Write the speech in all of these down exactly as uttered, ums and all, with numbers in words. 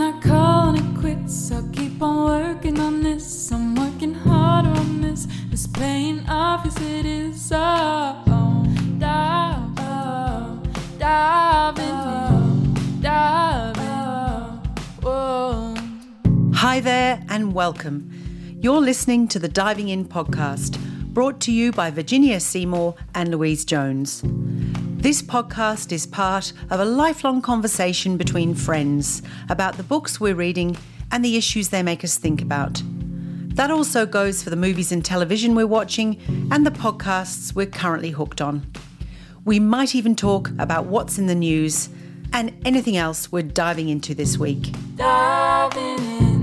not calling it quits. I'll keep on working on this. I'm working harder on this. It's playing off as it is. Oh, oh, dive, oh, dive in, oh, dive in, oh. Hi there and welcome. You're listening to the Diving In podcast, brought to you by Virginia Seymour and Louise Jones. This podcast is part of a lifelong conversation between friends about the books we're reading and the issues they make us think about. That also goes for the movies and television we're watching and the podcasts we're currently hooked on. We might even talk about what's in the news and anything else we're diving into this week. Diving in.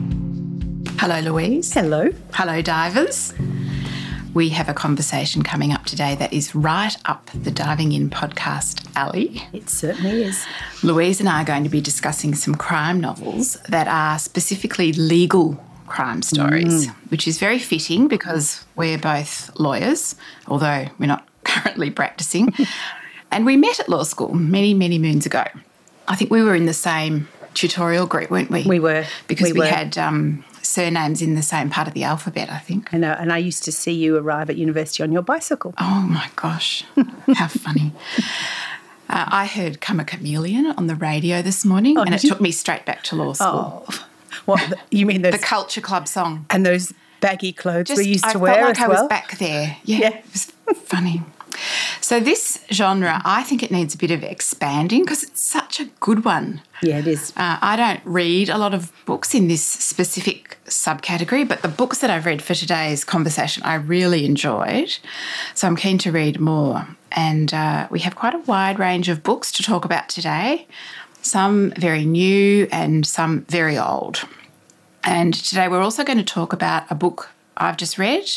Hello, Louise. Hello. Hello, divers. We have a conversation coming up today that is right up the Diving In podcast alley. It certainly is. Louise and I are going to be discussing some crime novels that are specifically legal crime stories, mm. which is very fitting because we're both lawyers, although we're not currently practicing. And we met at law school many, many moons ago. I think we were in the same tutorial group, weren't we? We were. Because we, we were. had um, surnames in the same part of the alphabet, I think. I know, and I used to see you arrive at university on your bicycle. Oh, my gosh. How funny. Uh, I heard Come a Chameleon on the radio this morning, oh, and it you? took me straight back to law school. Oh, what, you mean those... The Culture Club song. And those baggy clothes Just, we used to I wear felt like as I well. was back there. Yeah, Yeah. It was funny. So this genre, I think it needs a bit of expanding because it's such a good one. Yeah, it is. Uh, I don't read a lot of books in this specific subcategory, but the books that I've read for today's conversation I really enjoyed. So I'm keen to read more. And uh, we have quite a wide range of books to talk about today, some very new and some very old. And today we're also going to talk about a book I've just read.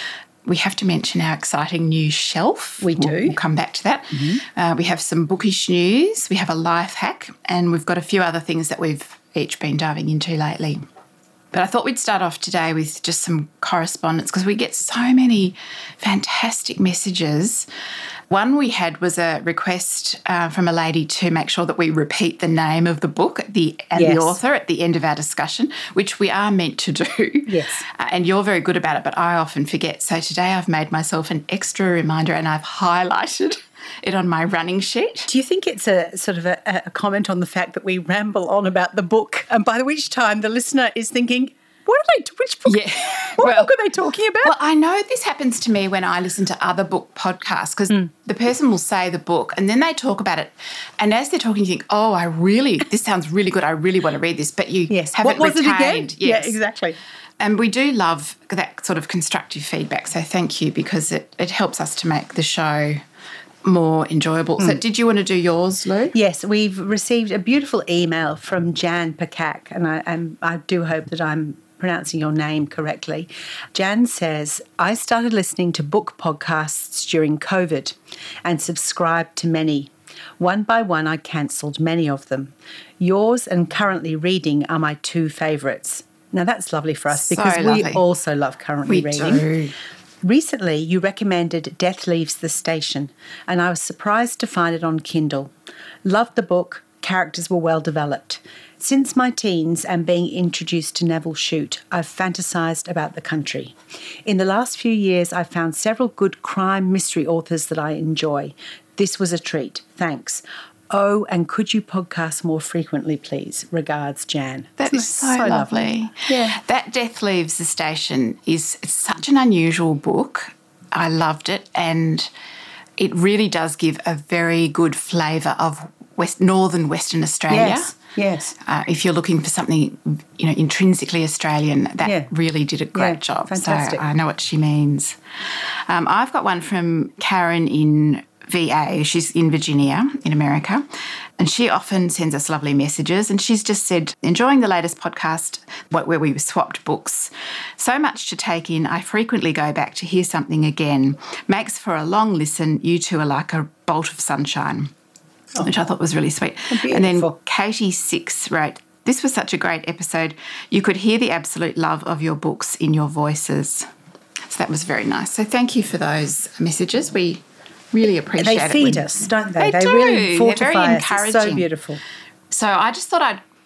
We have to mention our exciting new shelf. We do. We'll, we'll come back to that. Mm-hmm. Uh, we have some bookish news. We have a life hack, and we've got a few other things that we've each been diving into lately. But I thought we'd start off today with just some correspondence because we get so many fantastic messages. One we had was a request uh, from a lady to make sure that we repeat the name of the book the, and yes. the author at the end of our discussion, which we are meant to do. Yes. Uh, and you're very good about it, but I often forget. So today I've made myself an extra reminder and I've highlighted it on my running sheet. Do you think it's a sort of a, a comment on the fact that we ramble on about the book, and by which time the listener is thinking, what are they, which book, yeah. what well, book are they talking about? Well, I know this happens to me when I listen to other book podcasts because mm. the person will say the book and then they talk about it. And as they're talking, you think, oh, I really, this sounds really good. I really want to read this. But you yes. haven't what was retained. It again? Yes. Yeah, exactly. And we do love that sort of constructive feedback. So thank you because it, it helps us to make the show more enjoyable. Mm. So did you want to do yours, Lou? Yes, we've received a beautiful email from Jan Pakak, and I, and I do hope that I'm pronouncing your name correctly. Jan says, I started listening to book podcasts during COVID and subscribed to many. One by one, I cancelled many of them. Yours and Currently Reading are my two favourites. Now, that's lovely for us So because lovely. we also love Currently we Reading. Do. Recently, you recommended Death Leaves the Station, and I was surprised to find it on Kindle. Loved the book. Characters were well developed. Since my teens and being introduced to Neville Shute, I've fantasised about the country. In the last few years, I've found several good crime mystery authors that I enjoy. This was a treat. Thanks. Oh, and could you podcast more frequently, please? Regards, Jan. That is so, so lovely. lovely. Yeah. That Death Leaves the Station is it's such an unusual book. I loved it, and it really does give a very good flavour of West, northern Western Australia. Yes, yes. Uh, if you're looking for something, you know, intrinsically Australian, that yeah. really did a great yeah, job. Fantastic. So I know what she means. Um, I've got one from Karen in V A. She's in Virginia, in America, and she often sends us lovely messages, and she's just said, enjoying the latest podcast where we swapped books. So much to take in. I frequently go back to hear something again. Makes for a long listen. You two are like a bolt of sunshine. Oh, which I thought was really sweet. Beautiful. And then Katie Six wrote, this was such a great episode. You could hear the absolute love of your books in your voices. So that was very nice. So thank you for those messages. We really appreciate they it. They feed when, us, don't they? They, they do. really fortify They're very us. encouraging. It's so beautiful. So I just thought I'd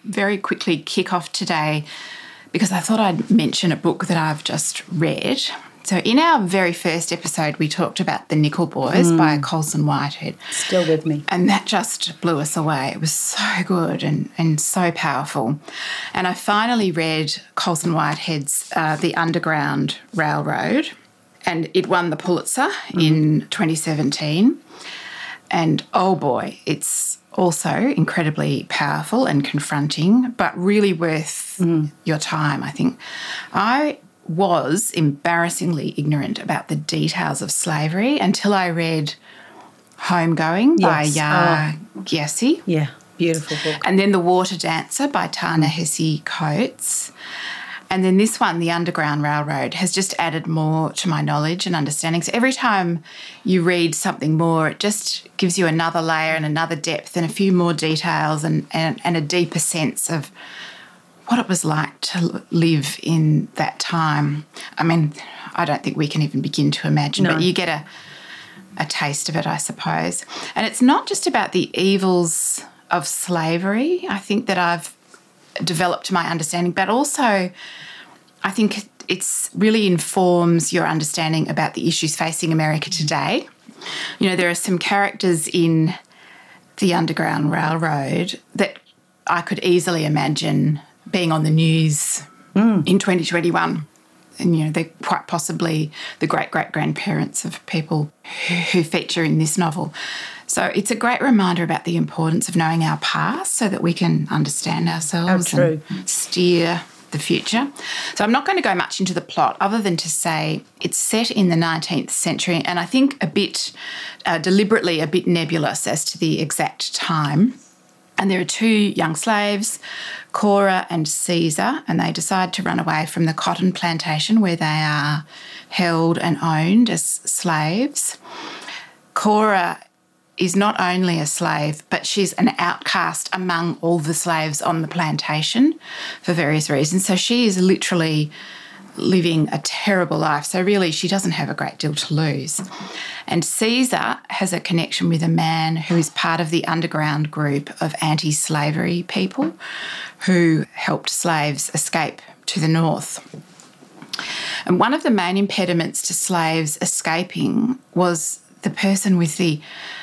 very quickly kick off today because I thought I'd mention a book that I've just read. So in our very first episode, we talked about The Nickel Boys mm. by Colson Whitehead. Still with me. And that just blew us away. It was so good and, and so powerful. And I finally read Colson Whitehead's uh, The Underground Railroad, and it won the Pulitzer mm. in twenty seventeen. And, oh, boy, it's also incredibly powerful and confronting, but really worth mm. your time, I think. I was embarrassingly ignorant about the details of slavery until I read Homegoing yes. by Yaa oh. Gyasi. Yeah, beautiful book. And then The Water Dancer by Ta-Nehisi Coates. And then this one, The Underground Railroad, has just added more to my knowledge and understanding. So every time you read something more, it just gives you another layer and another depth and a few more details and, and, and a deeper sense of what it was like to live in that time. I mean, I don't think we can even begin to imagine, no. but you get a, a taste of it, I suppose. And it's not just about the evils of slavery, I think, that I've developed my understanding, but also I think it's really informs your understanding about the issues facing America today. You know, there are some characters in The Underground Railroad that I could easily imagine being on the news mm. in twenty twenty-one. And, you know, they're quite possibly the great-great-grandparents of people who, who feature in this novel. So it's a great reminder about the importance of knowing our past so that we can understand ourselves and steer the future. So I'm not going to go much into the plot other than to say it's set in the nineteenth century and I think a bit uh, deliberately a bit nebulous as to the exact time. And there are two young slaves, Cora and Caesar, and they decide to run away from the cotton plantation where they are held and owned as slaves. Cora is not only a slave, but she's an outcast among all the slaves on the plantation for various reasons. So she is literally living a terrible life. So really she doesn't have a great deal to lose. And Caesar has a connection with a man who is part of the underground group of anti-slavery people who helped slaves escape to the north. And one of the main impediments to slaves escaping was the person with the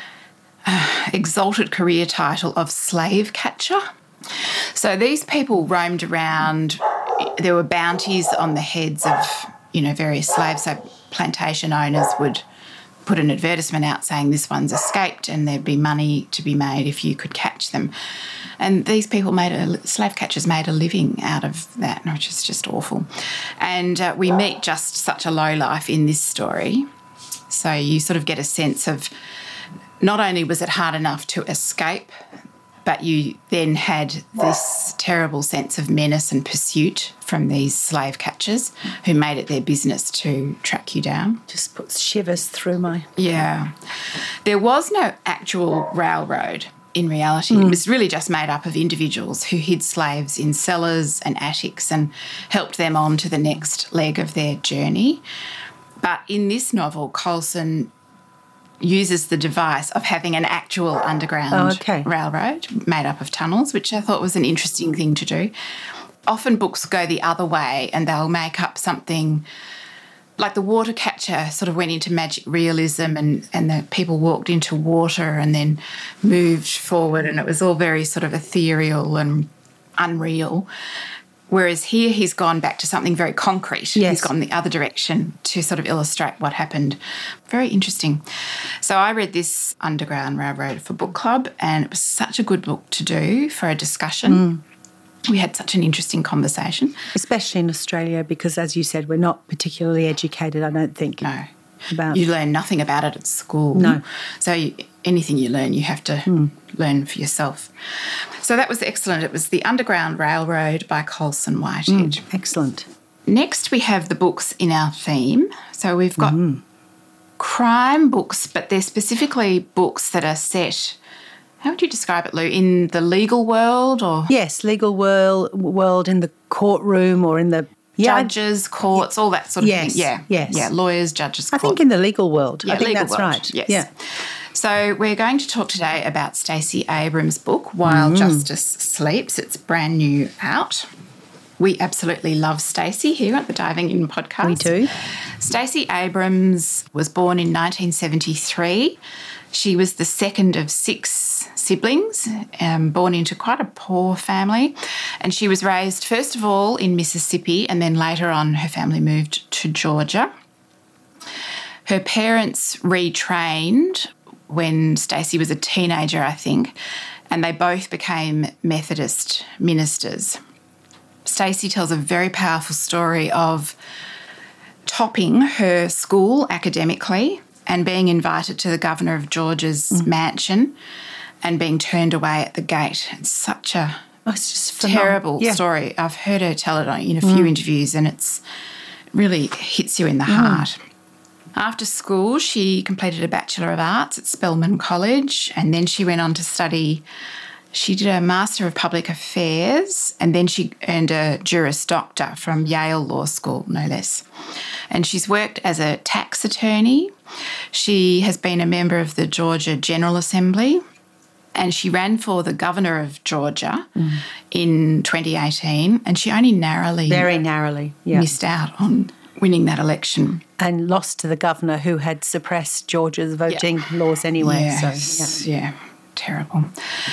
uh, exalted career title of slave catcher. So these people roamed around. There were bounties on the heads of, you know, various slaves. So plantation owners would put an advertisement out saying this one's escaped and there'd be money to be made if you could catch them. And these people made a, slave catchers made a living out of that, which is just awful. And uh, we meet just such a lowlife in this story. So you sort of get a sense of not only was it hard enough to escape, but you then had this terrible sense of menace and pursuit from these slave catchers who made it their business to track you down. Just puts shivers through my... Yeah. There was no actual railroad in reality. Mm. It was really just made up of individuals who hid slaves in cellars and attics and helped them on to the next leg of their journey. But in this novel, Colson uses the device of having an actual underground oh, okay. railroad made up of tunnels, which I thought was an interesting thing to do. Often books go the other way and they'll make up something like The Water Catcher sort of went into magic realism and, and the people walked into water and then moved forward and it was all very sort of ethereal and unreal. Whereas here he's gone back to something very concrete. Yes. He's gone the other direction to sort of illustrate what happened. Very interesting. So I read this Underground Railroad for book club and it was such a good book to do for a discussion. Mm. We had such an interesting conversation. Especially in Australia because, as you said, we're not particularly educated, I don't think. No. About... You learn nothing about it at school. No. So you, anything you learn, you have to mm. learn for yourself. So that was excellent. It was The Underground Railroad by Colson Whitehead. Mm, excellent. Next we have the books in our theme. So we've got mm. crime books, but they're specifically books that are set, how would you describe it, Lou, in the legal world or? Yes, legal world, world in the courtroom or in the... Yeah, judges, courts, all that sort of yes, thing. Yeah, yes. Yeah, lawyers, judges, courts. I think in the legal world. Yeah, I think legal that's world. right. Yes. Yeah. So we're going to talk today about Stacey Abrams' book, While mm. Justice Sleeps. It's brand new out. We absolutely love Stacey here at the Diving In podcast. We do. Stacey Abrams was born in nineteen seventy-three. She was the second of six siblings, um, born into quite a poor family. And she was raised, first of all, in Mississippi, and then later on her family moved to Georgia. Her parents retrained when Stacey was a teenager, I think, and they both became Methodist ministers. Stacey tells a very powerful story of topping her school academically and being invited to the Governor of Georgia's mm. mansion and being turned away at the gate. It's such a oh, it's just terrible yeah. story. I've heard her tell it in a few mm. interviews, and it's really hits you in the mm. heart. After school, she completed a Bachelor of Arts at Spelman College, and then she went on to study. She did a Master of Public Affairs, and then she earned a Juris Doctor from Yale Law School, no less. And she's worked as a tax attorney. She has been a member of the Georgia General Assembly, and she ran for the Governor of Georgia mm. in twenty eighteen, and she only narrowly, very narrowly, yeah. missed out on winning that election. And lost to the governor who had suppressed Georgia's voting yeah. laws anyway. Yes, so, yeah. yeah, terrible.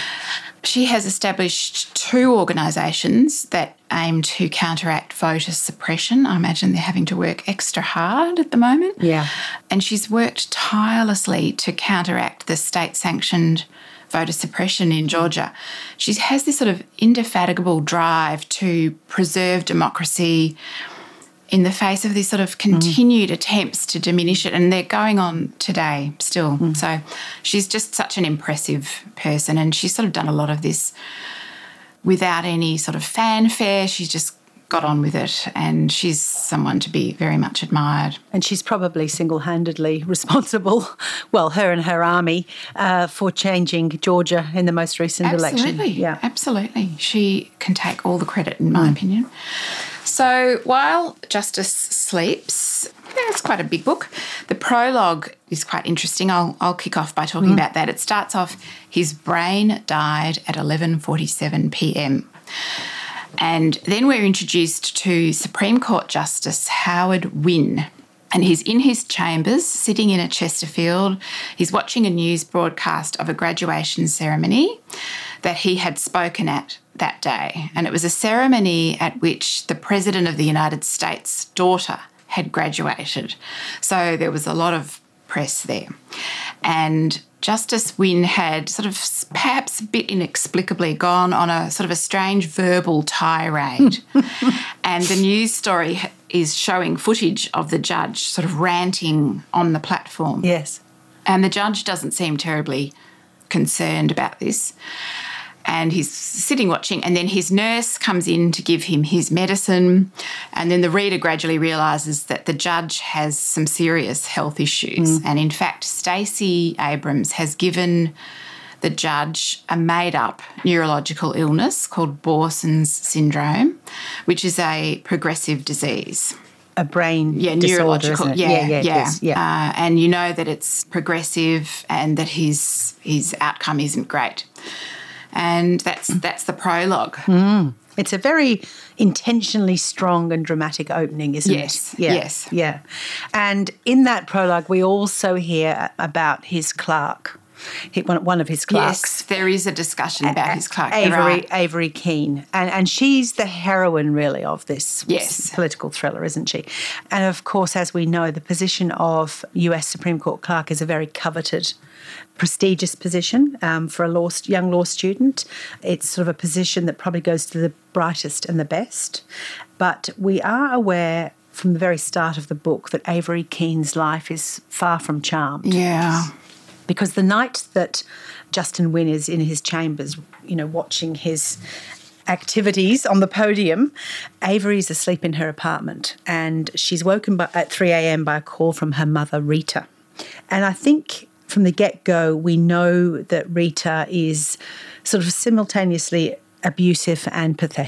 She has established two organisations that aim to counteract voter suppression. I imagine they're having to work extra hard at the moment. Yeah. And she's worked tirelessly to counteract the state-sanctioned voter suppression in Georgia. She has this sort of indefatigable drive to preserve democracy in the face of these sort of continued mm. attempts to diminish it, and they're going on today still. Mm. So she's just such an impressive person, and she's sort of done a lot of this without any sort of fanfare. She's just got on with it, and she's someone to be very much admired. And she's probably single-handedly responsible, well, her and her army, uh, for changing Georgia in the most recent absolutely. election. Absolutely, yeah. absolutely. She can take all the credit, in my mm. opinion. So While Justice Sleeps, it's quite a big book. The prologue is quite interesting. I'll, I'll kick off by talking mm. about that. It starts off, his brain died at eleven forty-seven p.m. And then we're introduced to Supreme Court Justice Howard Wynne. And he's in his chambers, sitting in a Chesterfield. He's watching a news broadcast of a graduation ceremony that he had spoken at that day. And it was a ceremony at which the President of the United States' daughter had graduated. So there was a lot of press there. And Justice Wynne had sort of perhaps a bit inexplicably gone on a sort of a strange verbal tirade. And the news story is showing footage of the judge sort of ranting on the platform. Yes. And the judge doesn't seem terribly concerned about this. And he's sitting watching, and then his nurse comes in to give him his medicine, and then the reader gradually realises that the judge has some serious health issues. Mm. And in fact, Stacey Abrams has given the judge a made-up neurological illness called Borson's syndrome, which is a progressive disease. A brain yeah, disorder, neurological, isn't it? yeah, yeah, yeah. yeah. Uh, and you know that it's progressive and that his his outcome isn't great. And that's that's the prologue. Mm. It's a very intentionally strong and dramatic opening, isn't yes, it? Yeah, yes. Yeah. And in that prologue, we also hear about his clerk, one of his clerks. Yes, there is a discussion about his clerk. Avery, right. Avery Keene. And, and she's the heroine, really, of this yes. political thriller, isn't she? And, of course, as we know, the position of U S Supreme Court clerk is a very coveted, prestigious position um, for a law, young law student. It's sort of a position that probably goes to the brightest and the best. But we are aware from the very start of the book that Avery Keene's life is far from charmed. Yeah. Because the night that Justin Wynne is in his chambers, you know, watching his activities on the podium, Avery's asleep in her apartment, and she's woken by, at three a.m. by a call from her mother, Rita. And I think from the get-go, we know that Rita is sort of simultaneously abusive and pathetic.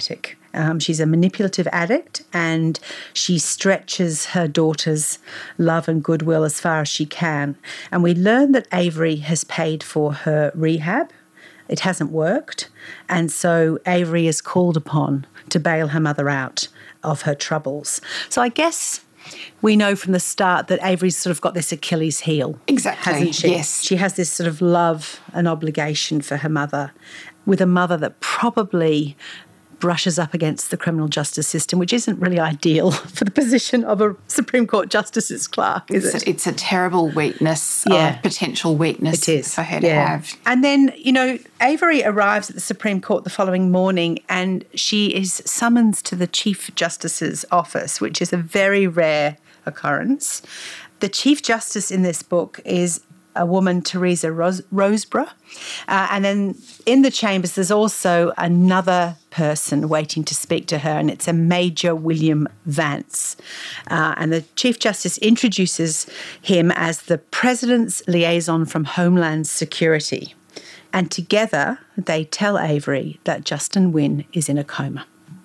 Um, she's a manipulative addict, and she stretches her daughter's love and goodwill as far as she can. And we learn that Avery has paid for her rehab. It hasn't worked. And so Avery is called upon to bail her mother out of her troubles. So I guess we know from the start that Avery's sort of got this Achilles heel. Exactly, hasn't she? yes. She has this sort of love and obligation for her mother, with a mother that probably brushes up against the criminal justice system, which isn't really ideal for the position of a Supreme Court Justice's clerk, is it's it? A, it's a terrible weakness, Yeah. of potential weakness It is. for her to yeah. have. And then, you know, Avery arrives at the Supreme Court the following morning, and she is summoned to the Chief Justice's office, which is a very rare occurrence. The Chief Justice in this book is a woman, Teresa Rose- Roseborough. Uh, and then in the chambers, there's also another person waiting to speak to her, and it's a Major William Vance. Uh, and the Chief Justice introduces him as the President's liaison from Homeland Security. And together, they tell Avery that Justin Wynne is in a coma.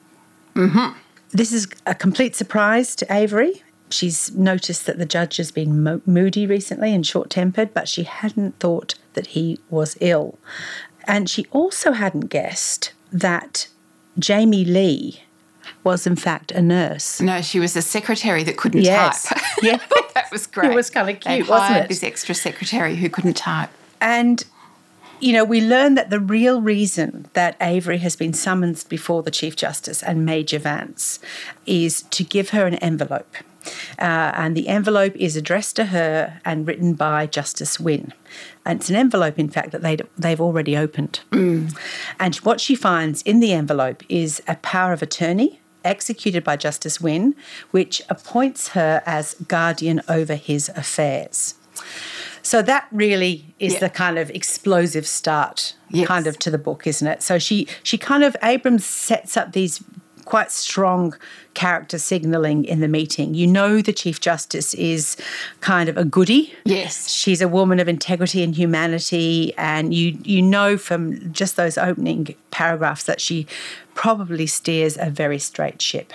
Mm-hmm. This is a complete surprise to Avery. She's noticed that the judge has been mo- moody recently and short-tempered, but she hadn't thought that he was ill. And she also hadn't guessed that Jamie Lee was, in fact, a nurse. No, she was a secretary that couldn't Yes. type. Yeah. That was great. It was kind of They cute, wasn't hired it? this extra secretary who couldn't type. And, you know, we learn that the real reason that Avery has been summoned before the Chief Justice and Major Vance is to give her an envelope. Uh, and the envelope is addressed to her and written by Justice Wynne. And it's an envelope, in fact, that they'd, they've already opened. Mm. And what she finds in the envelope is a power of attorney executed by Justice Wynne, which appoints her as guardian over his affairs. So that really is Yeah. the kind of explosive start Yes. kind of to the book, isn't it? So she she kind of, Abrams sets up these quite strong character signalling in the meeting. You know the Chief Justice is kind of a goodie. Yes. She's a woman of integrity and humanity, and you you know from just those opening paragraphs that she probably steers a very straight ship.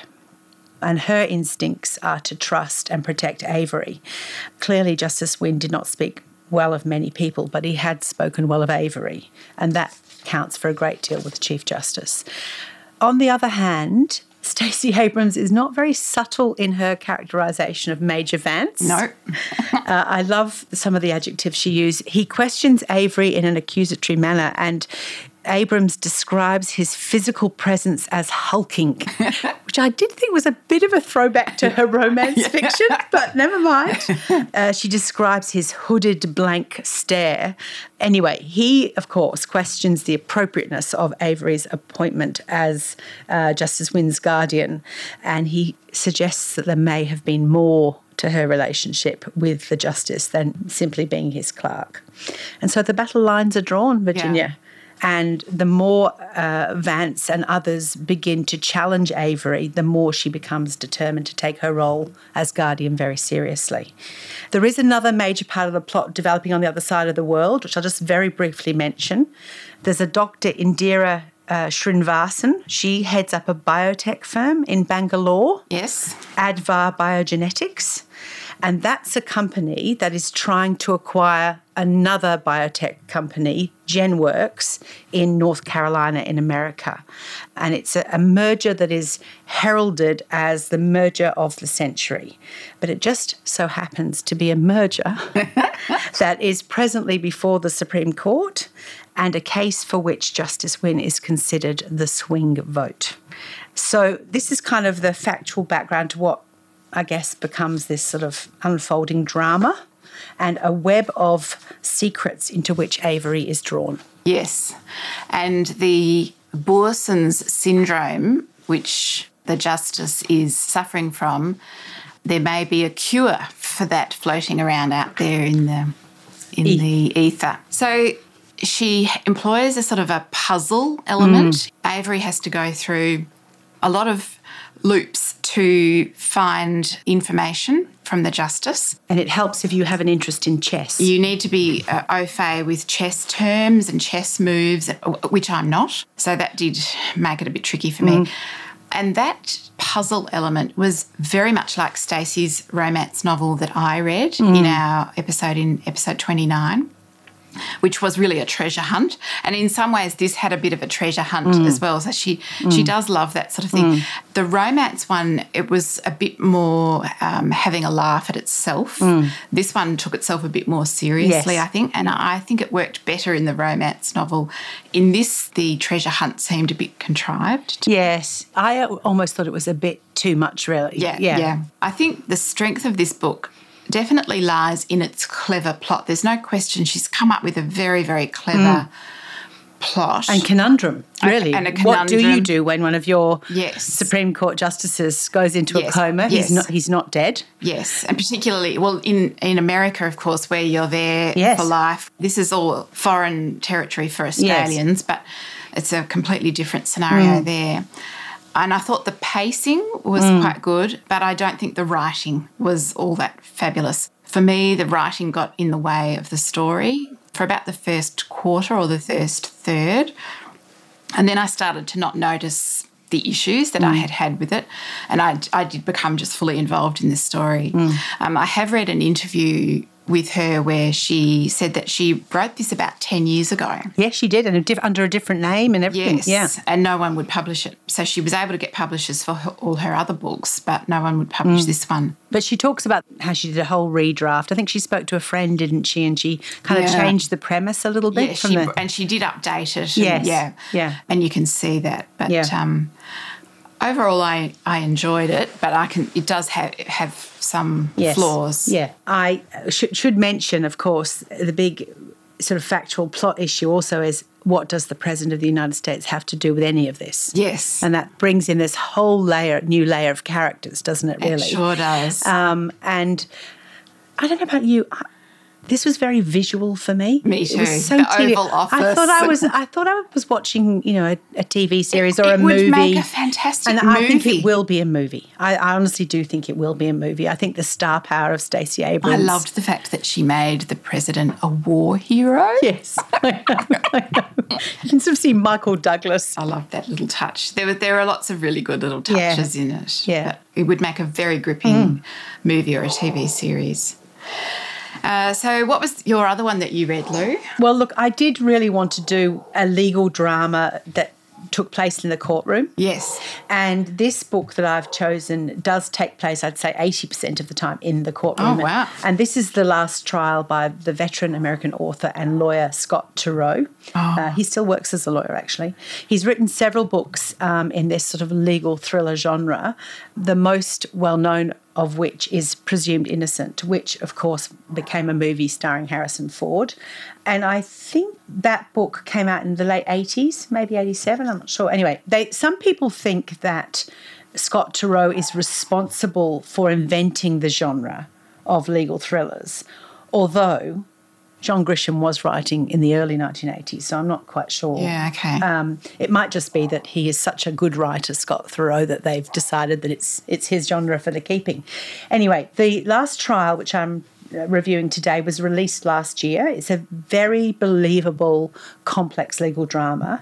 And her instincts are to trust and protect Avery. Clearly, Justice Wynne did not speak well of many people, but he had spoken well of Avery, and that counts for a great deal with the Chief Justice. On the other hand, Stacey Abrams is not very subtle in her characterisation of Major Vance. No. uh, I love some of the adjectives she used. He questions Avery in an accusatory manner, and Abrams describes his physical presence as hulking, which I did think was a bit of a throwback to her romance yeah. fiction, but never mind. Uh, she describes his hooded blank stare. Anyway, he, of course, questions the appropriateness of Avery's appointment as uh, Justice Wynne's guardian, and he suggests that there may have been more to her relationship with the justice than simply being his clerk. And so the battle lines are drawn, Virginia. Yeah. And the more uh, Vance and others begin to challenge Avery, the more she becomes determined to take her role as guardian very seriously. There is another major part of the plot developing on the other side of the world, which I'll just very briefly mention. There's a Doctor Indira uh, Srinivasan. She heads up a biotech firm in Bangalore. Yes. Advar Biogenetics. And that's a company that is trying to acquire another biotech company, GenWorks, in North Carolina in America. And it's a, a merger that is heralded as the merger of the century. But it just so happens to be a merger that is presently before the Supreme Court, and a case for which Justice Wynne is considered the swing vote. So this is kind of the factual background to what I guess becomes this sort of unfolding drama and a web of secrets into which Avery is drawn. Yes. And the Bourson's syndrome, which the justice is suffering from, there may be a cure for that floating around out there in the in e- the ether. So she employs a sort of a puzzle element. Mm. Avery has to go through a lot of loops to find information from the justice. And it helps if you have an interest in chess. You need to be uh, au fait with chess terms and chess moves, which I'm not. So that did make it a bit tricky for me. Mm. And that puzzle element was very much like Stacey's romance novel that I read mm. in our episode, in episode twenty-nine, which was really a treasure hunt. And in some ways this had a bit of a treasure hunt mm. as well. So she mm. she does love that sort of thing. Mm. The romance one, it was a bit more um, having a laugh at itself. Mm. This one took itself a bit more seriously, yes. I think, and I think it worked better in the romance novel. In this, the treasure hunt seemed a bit contrived. Yes, I almost thought it was a bit too much, really. Yeah, yeah. yeah. I think the strength of this book definitely lies in its clever plot. There's no question she's come up with a very, very clever mm. plot. And conundrum, really. And a conundrum. What do you do when one of your yes. Supreme Court justices goes into yes. a coma? Yes. He's not he's not dead. Yes, and particularly, well, in, in America, of course, where you're there yes. for life. This is all foreign territory for Australians, yes. but it's a completely different scenario mm. there. And I thought the pacing was mm. quite good, but I don't think the writing was all that fabulous. For me, the writing got in the way of the story for about the first quarter or the first third. And then I started to not notice the issues that mm. I had had with it, and I, I did become just fully involved in the story. Mm. Um, I have read an interview with her where she said that she wrote this about ten years ago. Yes, she did, and a diff- under a different name and everything. Yes, yeah. and no one would publish it. So she was able to get publishers for her, all her other books, but no one would publish mm. this one. But she talks about how she did a whole redraft. I think she spoke to a friend, didn't she, and she kind yeah. of changed the premise a little bit. Yeah, from she, the... and she did update it. Yes, and yeah, yeah. And you can see that. But yeah. um, overall, I, I enjoyed it, but I can it does have have some yes. flaws. Yeah, I should, should mention, of course, the big sort of factual plot issue also is what does the President of the United States have to do with any of this? Yes. And that brings in this whole layer, new layer of characters, doesn't it, really? It sure does. Um, and I don't know about you, I, this was very visual for me. Me too. It was so the T V. Oval Office. I thought I was. I thought I was watching, you know, a, a T V series it, or a it movie. It would make a fantastic and movie. I think it will be a movie. I, I honestly do think it will be a movie. I think the star power of Stacey Abrams. I loved the fact that she made the president a war hero. Yes, I know, I know. You can sort of see Michael Douglas. I love that little touch. There were there are lots of really good little touches yeah. in it. Yeah, but it would make a very gripping mm. movie or a T V series. Uh, so what was your other one that you read, Lou? Well, look, I did really want to do a legal drama that took place in the courtroom. Yes. And this book that I've chosen does take place, I'd say, eighty percent of the time in the courtroom. Oh, wow. And this is the last trial by the veteran American author and lawyer Scott Turow. Oh. Uh, he still works as a lawyer, actually. He's written several books um, in this sort of legal thriller genre, the most well-known of which is Presumed Innocent, which, of course, became a movie starring Harrison Ford. And I think that book came out in the late eighties, maybe eighty-seven, I'm not sure. Anyway, they some people think that Scott Turow is responsible for inventing the genre of legal thrillers, although John Grisham was writing in the early nineteen eighties, so I'm not quite sure. Yeah, okay. Um, it might just be that he is such a good writer, Scott Turow, that they've decided that it's it's his genre for the keeping. Anyway, the last trial, which I'm reviewing today, was released last year. It's a very believable, complex legal drama.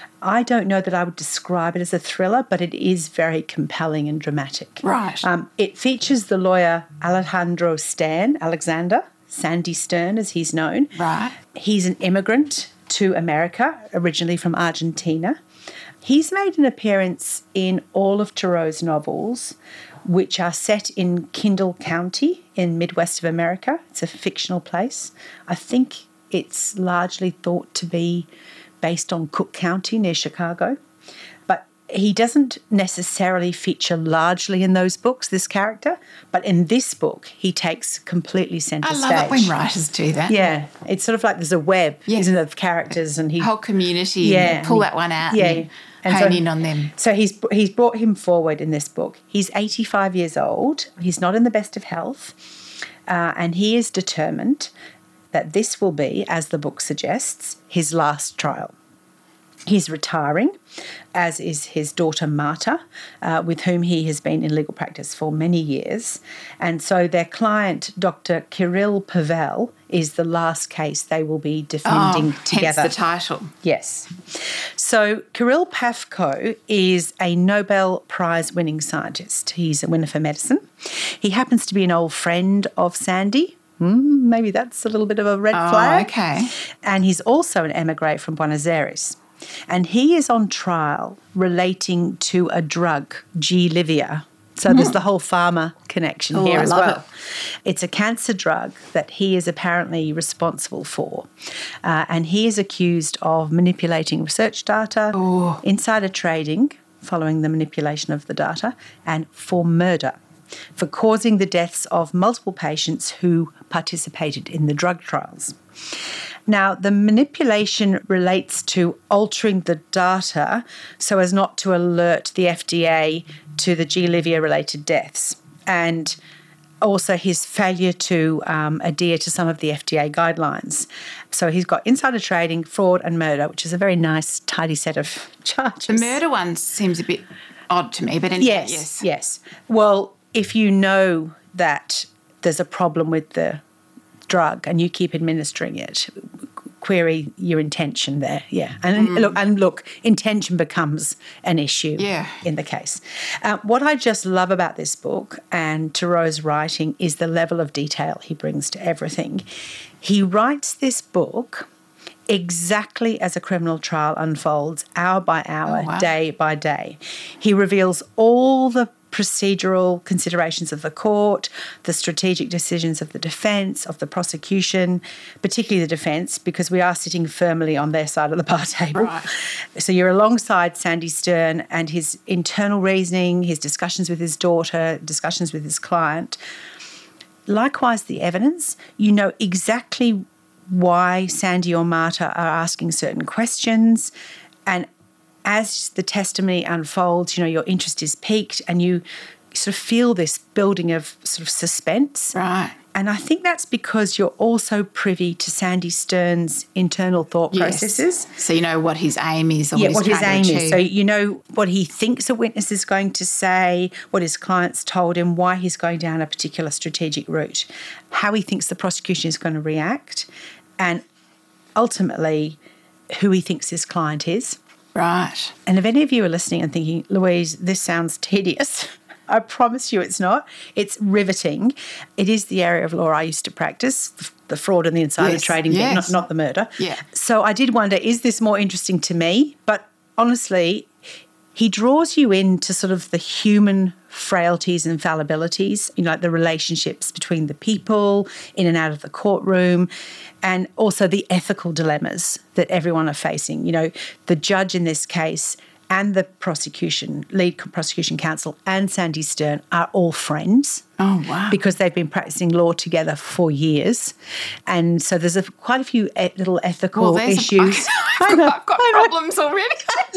I don't know that I would describe it as a thriller, but it is very compelling and dramatic. Right. Um, it features the lawyer Alejandro Stan, Alexander, Sandy Stern as he's known. Right. He's an immigrant to America, originally from Argentina. He's made an appearance in all of Turow's novels, which are set in Kindle County in Midwest of America. It's a fictional place. I think it's largely thought to be based on Cook County near Chicago. But he doesn't necessarily feature largely in those books, this character, but in this book he takes completely centre I stage. love it when writers do that. Yeah, it's sort of like there's a web, yeah. isn't it, of characters, and he whole community. Yeah, pull that one out. Yeah, and, and hone so, in on them. So he's he's brought him forward in this book. He's eighty-five years old. He's not in the best of health, uh, and he is determined that this will be, as the book suggests, his last trial. He's retiring, as is his daughter Marta, uh, with whom he has been in legal practice for many years. And so their client, Doctor Kirill Pavel, is the last case they will be defending oh, together. Hence the title. Yes. So Kirill Pavko is a Nobel Prize-winning scientist. He's a winner for medicine. He happens to be an old friend of Sandy. Mm, maybe that's a little bit of a red oh, flag. okay. And he's also an emigre from Buenos Aires. And he is on trial relating to a drug, G-Livia. So mm. there's the whole pharma connection oh, here I as love well. It. It's a cancer drug that he is apparently responsible for. Uh, and he is accused of manipulating research data, oh. insider trading, following the manipulation of the data, and for murder, for causing the deaths of multiple patients who participated in the drug trials. Now, the manipulation relates to altering the data so as not to alert the F D A to the G-Livia-related deaths, and also his failure to um, adhere to some of the F D A guidelines. So he's got insider trading, fraud and murder, which is a very nice, tidy set of charges. The murder one seems a bit odd to me, but anyway, yes, yes. yes. Well, if you know that there's a problem with the drug and you keep administering it, query your intention there, yeah. And mm. look, and look, intention becomes an issue yeah. in the case. Uh, what I just love about this book and Theroux's writing is the level of detail he brings to everything. He writes this book exactly as a criminal trial unfolds, hour by hour, oh, wow. day by day. He reveals all the procedural considerations of the court, the strategic decisions of the defence, of the prosecution, particularly the defence, because we are sitting firmly on their side of the bar table. Right. So you're alongside Sandy Stern and his internal reasoning, his discussions with his daughter, discussions with his client. Likewise, the evidence, you know exactly why Sandy or Marta are asking certain questions, and as the testimony unfolds, you know, your interest is piqued and you sort of feel this building of sort of suspense. Right. And I think that's because you're also privy to Sandy Stern's internal thought yes. processes. So you know what his aim is or yeah, what he's what his aim trying to is. achieve. So you know what he thinks a witness is going to say, what his clients told him, why he's going down a particular strategic route, how he thinks the prosecution is going to react, and ultimately who he thinks his client is. Right. And if any of you are listening and thinking, Louise, this sounds tedious, I promise you it's not. It's riveting. It is the area of law I used to practice, the fraud and the insider yes. trading, yes. thing, not, not the murder. Yeah. So I did wonder, is this more interesting to me? But honestly, he draws you into sort of the human frailties and fallibilities, you know, like the relationships between the people in and out of the courtroom, and also the ethical dilemmas that everyone are facing. You know, the judge in this case and the prosecution, lead prosecution counsel and Sandy Stern are all friends. Oh, wow. Because they've been practicing law together for years. And so there's a, quite a few e- little ethical well, issues. A, I've, got, I've got problems already.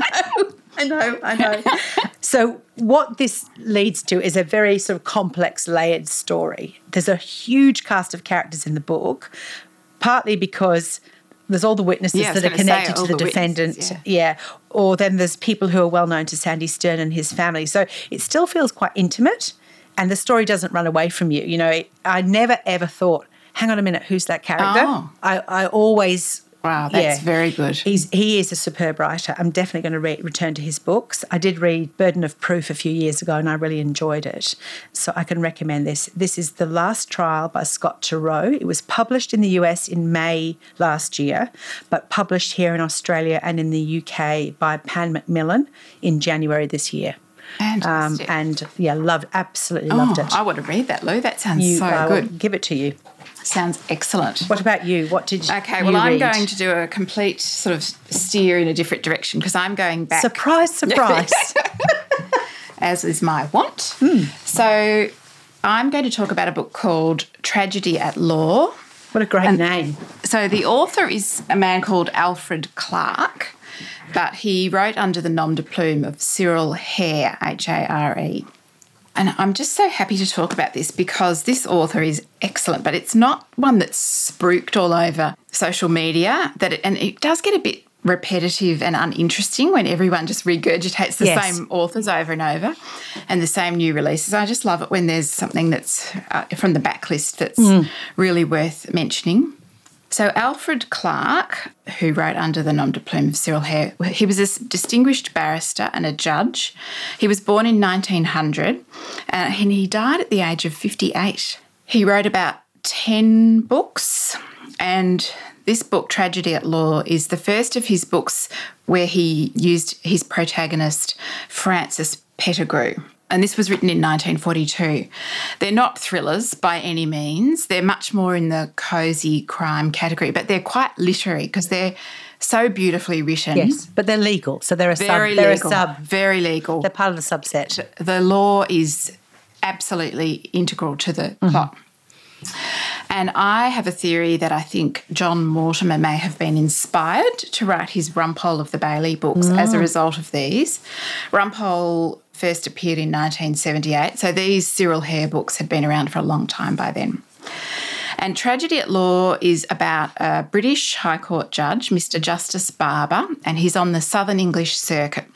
I know, I know. So what this leads to is a very sort of complex, layered story. There's a huge cast of characters in the book, partly because there's all the witnesses yeah, that are connected say, to the, the defendant. Yeah. yeah. Or then there's people who are well known to Sandy Stern and his family. So it still feels quite intimate and the story doesn't run away from you. You know, it, I never, ever thought, hang on a minute, who's that character? Oh. I, I always... Wow, that's yeah. very good. He's he is a superb writer. I'm definitely going to re- return to his books. I did read Burden of Proof a few years ago and I really enjoyed it. So I can recommend this. This is The Last Trial by Scott Turow. It was published in the U S in May last year, but published here in Australia and in the U K by Pan Macmillan in January this year. Fantastic. Um, and, yeah, loved, absolutely oh, loved it. I want to read that, Lou. That sounds you, so I good. will give it to you. Sounds excellent. What about you? What did you Okay, well, I'm read? going to do a complete sort of steer in a different direction because I'm going back. Surprise, surprise. As is my want. Hmm. So I'm going to talk about a book called Tragedy at Law. What a great and name. So the author is a man called Alfred Clark, but he wrote under the nom de plume of Cyril Hare, H A R E. And I'm just so happy to talk about this because this author is excellent, but it's not one that's spruiked all over social media. That it, and it does get a bit repetitive and uninteresting when everyone just regurgitates the Yes. same authors over and over and the same new releases. I just love it when there's something that's uh, from the backlist that's Mm. really worth mentioning. So Alfred Clarke, who wrote under the nom de plume of Cyril Hare, he was a distinguished barrister and a judge. He was born in nineteen hundred uh, and he died at the age of fifty-eight. He wrote about ten books, and this book, Tragedy at Law, is the first of his books where he used his protagonist, Francis Pettigrew. And this was written in nineteen forty-two. They're not thrillers by any means. They're much more in the cosy crime category, but they're quite literary because they're so beautifully written. Yes, but they're legal, so they're a Very sub. They're legal. a sub. Very legal. They're part of the subset. The law is absolutely integral to the Mm-hmm. plot. And I have a theory that I think John Mortimer may have been inspired to write his Rumpole of the Bailey books as Mm. a result of these. Rumpole first appeared in nineteen seventy-eight, so these Cyril Hare books had been around for a long time by then. And Tragedy at Law is about a British High Court judge, Mister Justice Barber, and he's on the Southern English Circuit.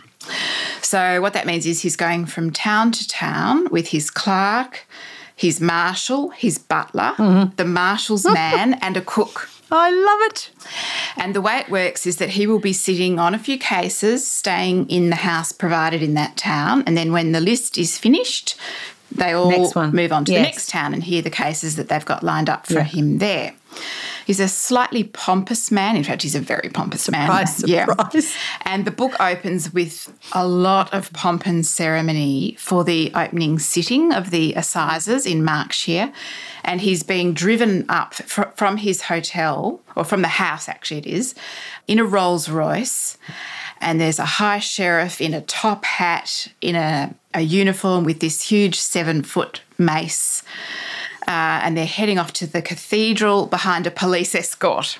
So what that means is he's going from town to town with his clerk, his marshal, his butler, Mm-hmm. the marshal's man, and a cook. I love it. And the way it works is that he will be sitting on a few cases, staying in the house provided in that town, and then when the list is finished, they all Next one. move on to Yes. the next town and hear the cases that they've got lined up for Yeah. him there. He's a slightly pompous man. In fact, he's a very pompous man. Surprise, surprise. And the book opens with a lot of pomp and ceremony for the opening sitting of the assizes in Berkshire. And he's being driven up fr- from his hotel, or from the house actually it is, in a Rolls Royce. And there's a high sheriff in a top hat, in a, a uniform with this huge seven-foot mace. Uh, and they're heading off to the cathedral behind a police escort.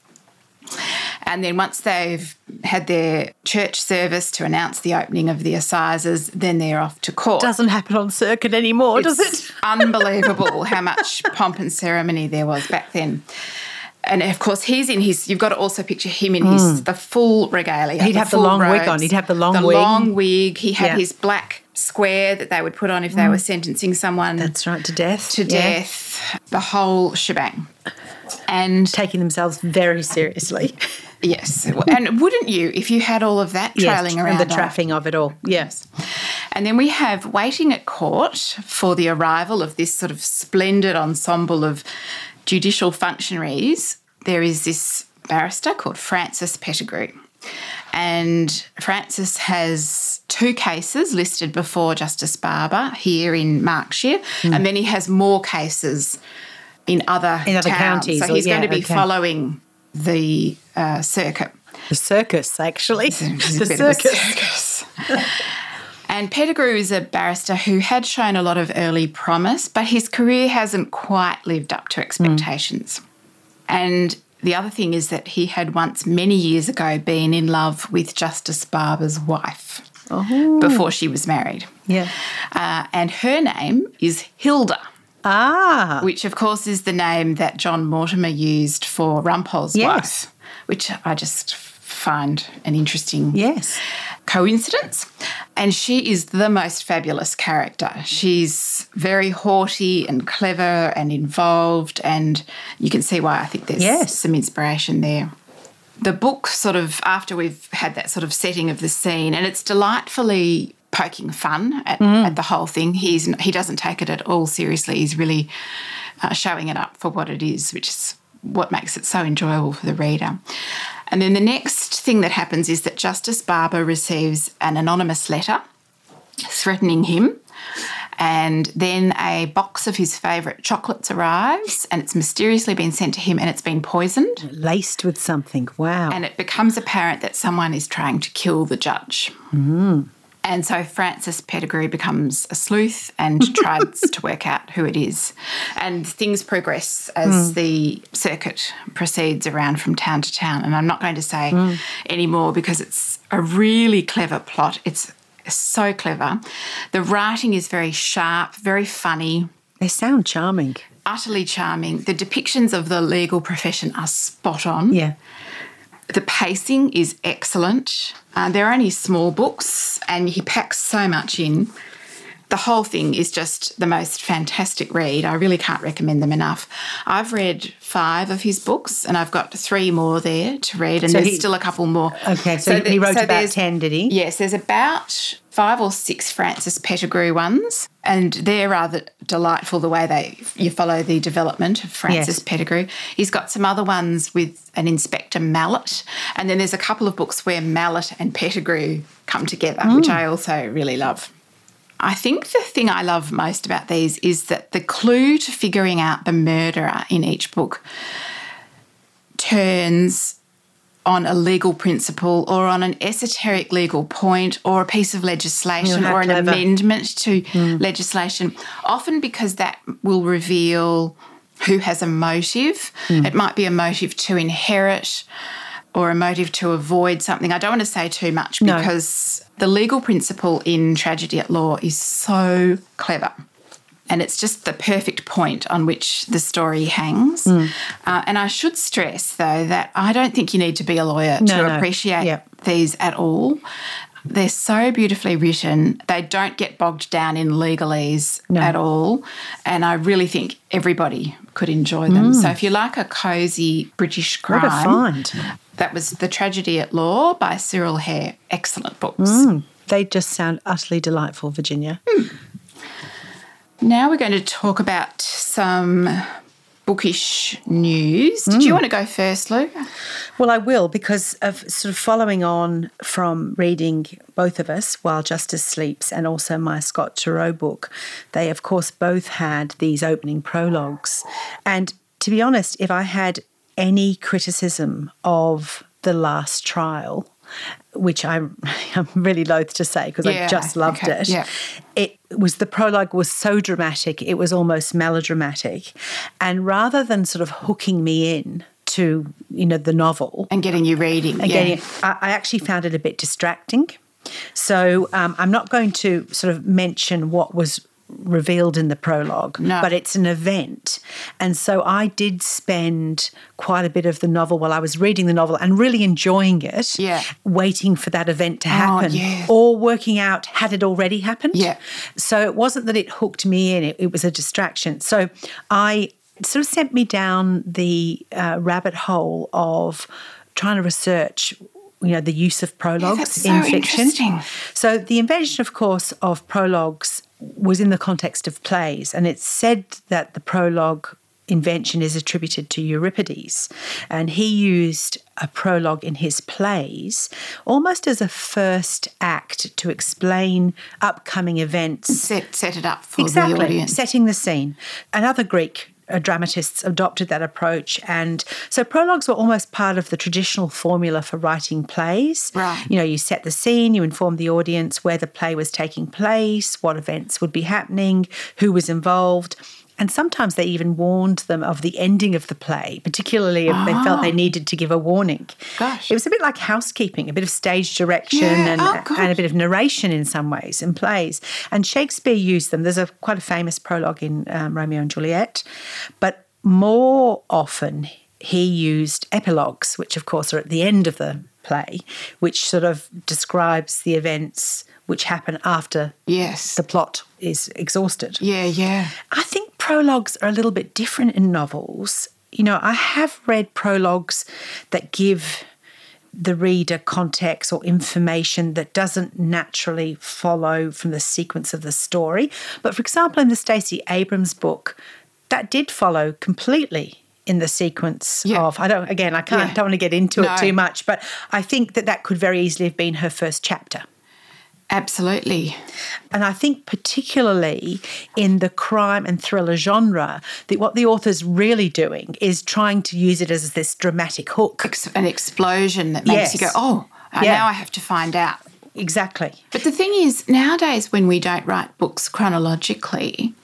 And then once they've had their church service to announce the opening of the assizes, then they're off to court. Doesn't happen on circuit anymore, does It's it? unbelievable how much pomp and ceremony there was back then. And of course, he's in his. You've got to also picture him in his the full regalia. He'd have the full long wig robes, on. He'd have the long the wig. long wig. He had Yeah. his black square that they would put on if they were sentencing someone That's right, to death. to Yeah. death. The whole shebang. And Taking themselves very seriously. yes, and wouldn't you if you had all of that trailing yes, around? and the trapping of it all. Yes. And then we have waiting at court for the arrival of this sort of splendid ensemble of judicial functionaries. There is this barrister called Francis Pettigrew. And Francis has two cases listed before Justice Barber here in Berkshire, Mm. and then he has more cases in other, In other towns. counties, So or- he's yeah, going to be okay. following the uh, circuit. The circus, actually. It's a The bit of a circus. circus. And Pettigrew is a barrister who had shown a lot of early promise, but his career hasn't quite lived up to expectations. And the other thing is that he had once, many years ago, been in love with Justice Barber's wife Oh. before she was married. Yeah. Uh, and her name is Hilda, Ah. which of course is the name that John Mortimer used for Rumpole's Yes. wife, which I just find an interesting Yes. coincidence. And she is the most fabulous character. She's very haughty and clever and involved, and you can see why I think there's Yes. some inspiration there. The book sort of, after we've had that sort of setting of the scene, and it's delightfully poking fun at, at the whole thing. He's he doesn't take it at all seriously. He's really uh, showing it up for what it is, which is what makes it so enjoyable for the reader. And then the next thing that happens is that Justice Barber receives an anonymous letter threatening him, and then a box of his favourite chocolates arrives, and it's mysteriously been sent to him, and it's been poisoned. Laced with something. Wow. And it becomes apparent that someone is trying to kill the judge. Mm. And so Francis Pettigrew becomes a sleuth and tries to work out who it is. And things progress as Mm. the circuit proceeds around from town to town. And I'm not going to say Mm. any more because it's a really clever plot. It's so clever. The writing is very sharp, very funny, They sound charming. utterly charming. The depictions of the legal profession are spot on. Yeah. The pacing is excellent. Uh, they're only small books and he packs so much in. The whole thing is just the most fantastic read. I really can't recommend them enough. I've read five of his books and I've got three more there to read, and so there's he, still a couple more. Okay, so, so he, he wrote so about ten, did he? Yes, there's about five or six Francis Pettigrew ones, and they're rather delightful the way they you follow the development of Francis yes. Pettigrew. He's got some other ones with an Inspector Mallet, and then there's a couple of books where Mallet and Pettigrew come together, mm. which I also really love. I think the thing I love most about these is that the clue to figuring out the murderer in each book turns on a legal principle or on an esoteric legal point or a piece of legislation or an clever. amendment to mm. legislation, often because that will reveal who has a motive. Mm. It might be a motive to inherit or a motive to avoid something. I don't want to say too much because no. the legal principle in Tragedy at Law is so clever, and it's just the perfect point on which the story hangs. Mm. Uh, and I should stress, though, that I don't think you need to be a lawyer no, to no. appreciate yep. these at all. They're so beautifully written. They don't get bogged down in legalese no. at all, and I really think everybody could enjoy them. Mm. So if you like a cosy British crime... What a find. That was The Tragedy at Law by Cyril Hare. Excellent books. Mm. They just sound utterly delightful, Virginia. Mm. Now we're going to talk about some bookish news. Did mm. you want to go first, Lou? Well, I will, because of sort of following on from reading both of us, While Justice Sleeps, and also my Scott Turow book. They, of course, both had these opening prologues. And to be honest, if I had any criticism of the last trial, which I'm, I'm really loath to say because yeah, I just loved okay, it. Yeah. It was the prologue was so dramatic, it was almost melodramatic. And rather than sort of hooking me in to, you know, the novel. And getting you reading. And yeah. getting, I, I actually found it a bit distracting. So um, I'm not going to sort of mention what was revealed in the prologue, no. but it's an event. And so I did spend quite a bit of the novel while I was reading the novel and really enjoying it, yeah. waiting for that event to happen oh, yes. or working out had it already happened. Yeah. So it wasn't that it hooked me in, it, it was a distraction. So I sort of sent me down the uh, rabbit hole of trying to research you know, the use of prologues yeah, in so fiction. So the invention, of course, of prologues was in the context of plays, and it's said that the prologue invention is attributed to Euripides, and he used a prologue in his plays almost as a first act to explain upcoming events. Set, set it up for exactly, the audience. Setting the scene. Another Greek Uh, dramatists adopted that approach, and so prologues were almost part of the traditional formula for writing plays. Right. You know, you set the scene, you inform the audience where the play was taking place, what events would be happening, who was involved, and sometimes they even warned them of the ending of the play, particularly if oh. they felt they needed to give a warning. Gosh. It was a bit like housekeeping, a bit of stage direction yeah. and, oh, and a bit of narration in some ways in plays. And Shakespeare used them. There's a quite a famous prologue in um, Romeo and Juliet, but more often he used epilogues, which of course are at the end of the play, which sort of describes the events which happen after yes. the plot is exhausted. Yeah, yeah. I think prologues are a little bit different in novels. You know, I have read prologues that give the reader context or information that doesn't naturally follow from the sequence of the story. But for example, in the Stacey Abrams book, that did follow completely in the sequence yeah. of, I don't, again, I can't, yeah. don't want to get into no. it too much, but I think that that could very easily have been her first chapter. Absolutely. And I think particularly in the crime and thriller genre, that what the author's really doing is trying to use it as this dramatic hook. Ex- an explosion that makes yes. you go, oh, yeah. now I have to find out. Exactly. But the thing is, nowadays when we don't write books chronologically,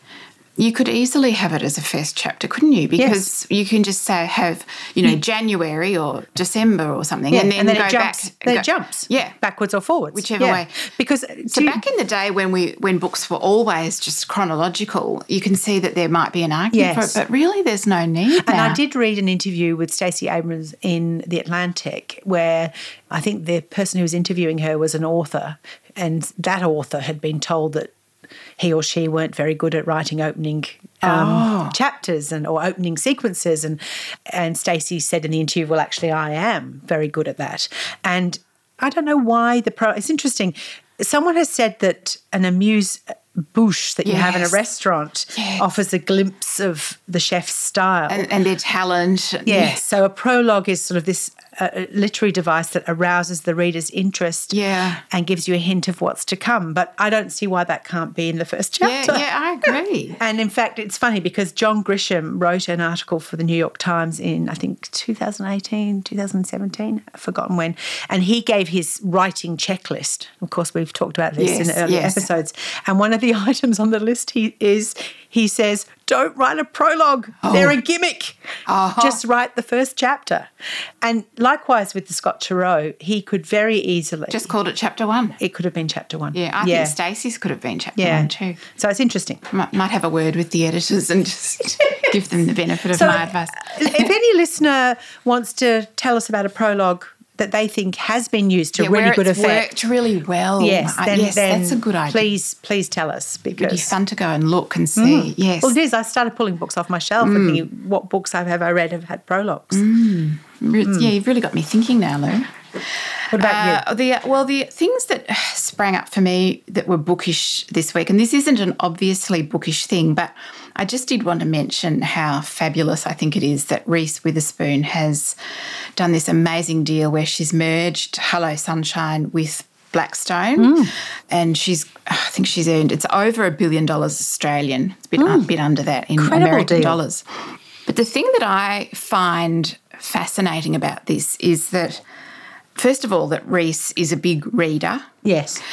You could easily have it as a first chapter, couldn't you? Because yes. you can just say have, you know, January or December or something, yeah. and then, and then go it jumps, back. Then go, it jumps, yeah, backwards or forwards, whichever yeah. way. Because so you, back in the day when we when books were always just chronological, you can see that there might be an argument yes. for it, but really there's no need. And now. I did read an interview with Stacey Abrams in The Atlantic, where I think the person who was interviewing her was an author, and that author had been told that he or she weren't very good at writing opening um, oh. chapters and or opening sequences. And and Stacey said in the interview, well, actually, I am very good at that. And I don't know why the pro. It's interesting. Someone has said that an amuse bouche that you yes. have in a restaurant yes. offers a glimpse of the chef's style. And, and their talent. Yes. Yeah. So a prologue is sort of this uh, literary device that arouses the reader's interest yeah. and gives you a hint of what's to come. But I don't see why that can't be in the first chapter. Yeah, yeah, I agree. And in fact, it's funny because John Grisham wrote an article for the New York Times in, I think, two thousand eighteen, two thousand seventeen, I've forgotten when, and he gave his writing checklist. Of course, we've talked about this yes, in earlier yes. episodes. And one of the items on the list he is, he says, don't write a prologue. Oh. They're a gimmick. Uh-huh. Just write the first chapter. And likewise with the Scott Turow, he could very easily... Just called it chapter one. It could have been chapter one. Yeah, I yeah. think Stacey's could have been chapter yeah. one too. So it's interesting. Might, might have a word with the editors and just give them the benefit of so my advice. If any listener wants to tell us about a prologue that they think has been used to yeah, really where good it's effect. worked really well. Yes, then, uh, yes then that's a good idea. Please, please tell us. Because it'd be fun to go and look and see. Mm. Yes. Well, it is. I started pulling books off my shelf mm. and thinking, what books have I read have had prologues? Mm. Mm. Yeah, you've really got me thinking now, Lou. What about uh, you? The, well, the things that sprang up for me that were bookish this week, and this isn't an obviously bookish thing, but I just did want to mention how fabulous I think it is that Reese Witherspoon has done this amazing deal where she's merged Hello Sunshine with Blackstone, mm. and she's, I think she's earned, it's over a billion dollars Australian. It's a bit, mm. a bit under that in Incredible American deal. dollars. But the thing that I find fascinating about this is that, first of all, that Reese is a big reader. Yes.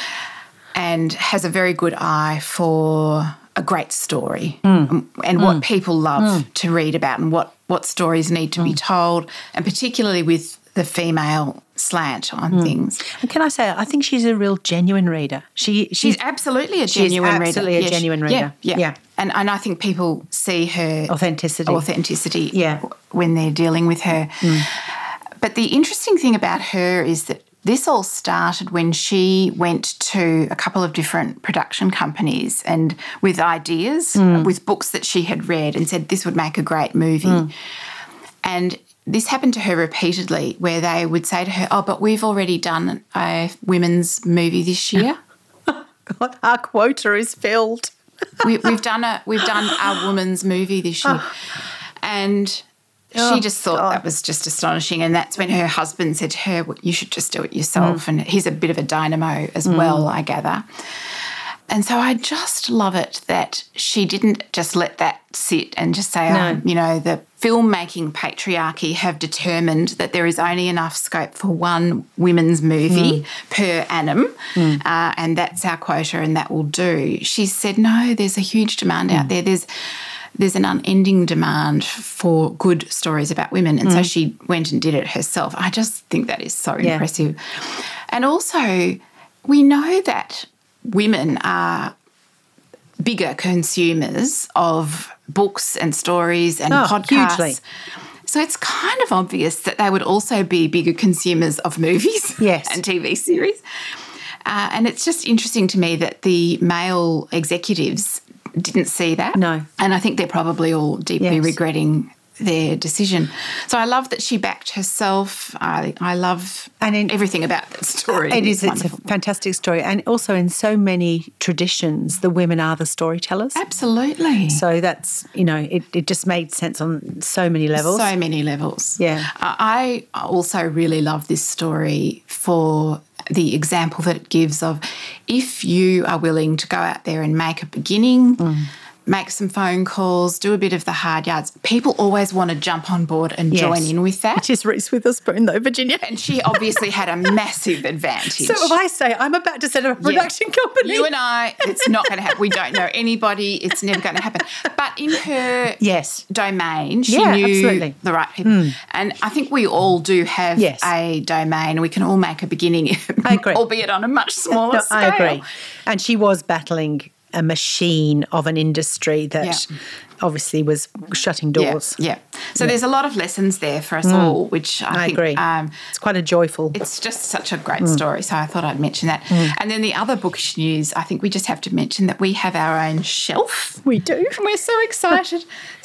And has a very good eye for a great story mm. and what mm. people love mm. to read about and what, what stories need to mm. be told, and particularly with the female slant on mm. things. And can I say, I think she's a real genuine reader. She She's, she's absolutely a genuine reader. She's absolutely a yeah, genuine reader. Yeah, yeah. yeah. And, and I think people see her authenticity, authenticity yeah. when they're dealing with her. Mm. But the interesting thing about her is that this all started when she went to a couple of different production companies and with ideas, mm. with books that she had read, and said this would make a great movie. Mm. And this happened to her repeatedly, where they would say to her, oh, but we've already done a women's movie this year. God, our quota is filled. we, we've done a we've done a women's movie this year. And Oh, she just thought God. that was just astonishing, and that's when her husband said to her, well, you should just do it yourself. Mm. And he's a bit of a dynamo as mm. well, I gather. And so I just love it that she didn't just let that sit and just say, no. oh, you know, the filmmaking patriarchy have determined that there is only enough scope for one women's movie mm. per annum, mm. uh, and that's our quota and that will do. She said, no, there's a huge demand mm. out there. There's There's an unending demand for good stories about women. And mm. so she went and did it herself. I just think that is so yeah. impressive. And also, we know that women are bigger consumers of books and stories and oh, podcasts. Hugely. So it's kind of obvious that they would also be bigger consumers of movies yes. and T V series. Uh, and it's just interesting to me that the male executives didn't see that. No. And I think they're probably all deeply yes. regretting their decision. So I love that she backed herself. I, I love and in, everything about that story. It is. It's, it's a fantastic story. And also in so many traditions, the women are the storytellers. Absolutely. So that's, you know, it, it just made sense on so many levels. So many levels. Yeah. Uh, I also really love this story for the example that it gives of if you are willing to go out there and make a beginning, mm. make some phone calls, do a bit of the hard yards. People always want to jump on board and Yes. join in with that. Which is Reese Witherspoon, though, Virginia. And she obviously had a massive advantage. So if I say I'm about to set up a production Yeah. company. You and I, it's not going to happen. We don't know anybody. It's never going to happen. But in her Yes. domain, she Yeah, knew absolutely. the right people. And I think we all do have Yes. a domain. We can all make a beginning, I agree. albeit on a much smaller No, scale. I agree. And she was battling a machine of an industry that Yeah. obviously was shutting doors. Yeah, yeah. So there's a lot of lessons there for us all, which I, I think agree. Um, It's quite a joyful. it's just such a great story. So I thought I'd mention that. And then the other bookish news, I think we just have to mention that we have our own shelf. We do. We're so excited.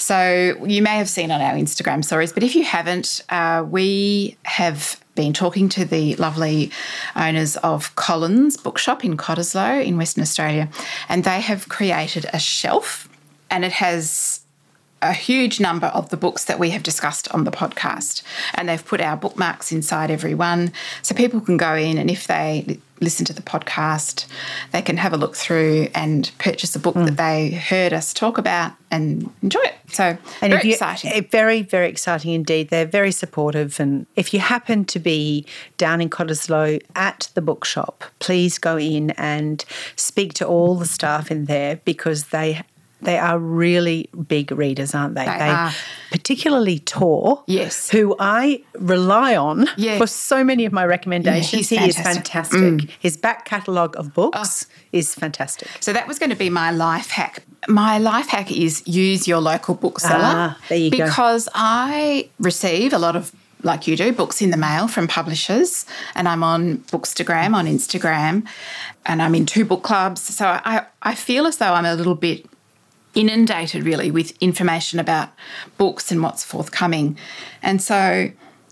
So you may have seen on our Instagram stories, but if you haven't, uh, we have been talking to the lovely owners of Collins Bookshop in Cottesloe in Western Australia, and they have created a shelf, and it has a huge number of the books that we have discussed on the podcast, and they've put our bookmarks inside every one so people can go in, and if they li- listen to the podcast, they can have a look through and purchase a book that they heard us talk about and enjoy it. So And very if you, exciting. eh, very, very exciting indeed. They're very supportive. And if you happen to be down in Cottesloe at the bookshop, please go in and speak to all the staff in there, because they they are really big readers, aren't they? They are. Particularly Tor, Yes. who I rely on Yes. for so many of my recommendations. Yeah, he he's is fantastic. Mm. fantastic. His back catalogue of books is fantastic. So that was going to be my life hack. My life hack is use your local bookseller. Ah, there you go. Because I receive a lot of, like you do, books in the mail from publishers, and I'm on Bookstagram on Instagram, and I'm in two book clubs. So I, I feel as though I'm a little bit inundated really with information about books and what's forthcoming. And so